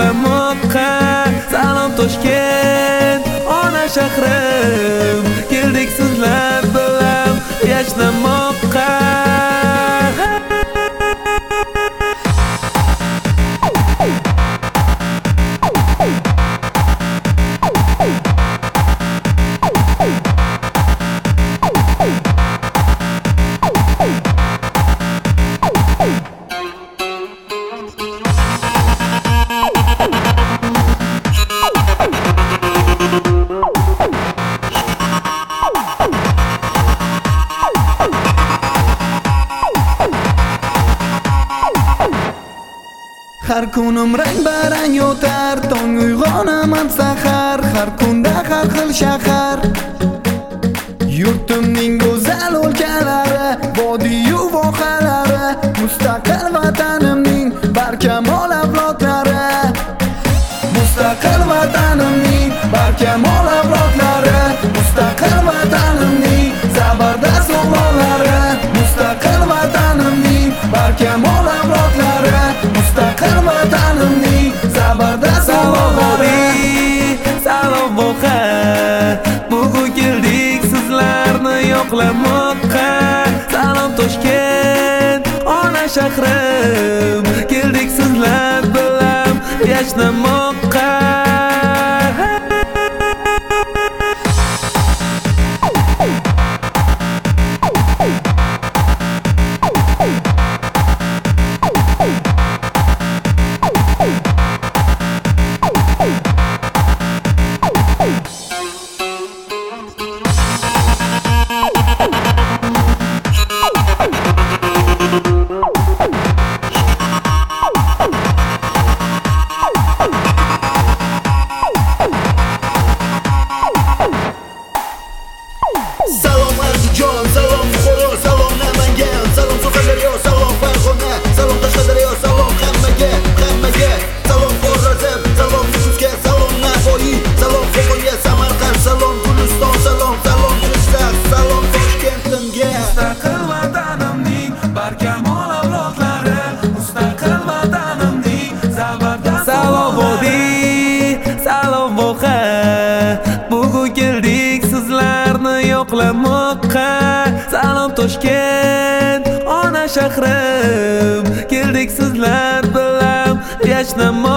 yo'qlamoqqa. Salom Toshkent, ona shahrim, keldik sizlar bilan yashnamoqqa. Har kunim rang-barang o'tar, tong uyg'onaman sahar, har kunda har xil shahar. Yurtimning go'zal o'lkalari, vodiy-yu vohalari, mustaqil vatanimning barkamol avlodlari. Mustaqil vatanimning barkamol avlodlari, mustaqil vatanimning zabardast o'g'lonlari, mustaqil vatanimning barkamol avlodlari, mustaqil vatanimning zabardast o'g'lonlari. Salom voha, bugun keldik sizlarni yo'qlamoqqa. Salom Toshkent, ona shahrim, keldik sizlar bilan yashnamoqqa. Salom Arzijon, salom Buxoro, salom Namangan, salom Surxondaryo, salom Farg'ona, salom Qashqadaryo, salom hammaga. Salom Xorazm, salom Nukusga, salom Navoiy, salom Qo'qonga, Samarqand, salom Guliston, salom Jizzax, salom Toshkentimga. Mustaqil vatanimning barkamol avlodlari, mustaqil vatanimning zabardast. Salom vodiy, salom voha, bugun keldik sizlarni yo'qlamoqqa. Salom Toshkent, ona shahrim, keldik sizlar bilan yashnamoqqa.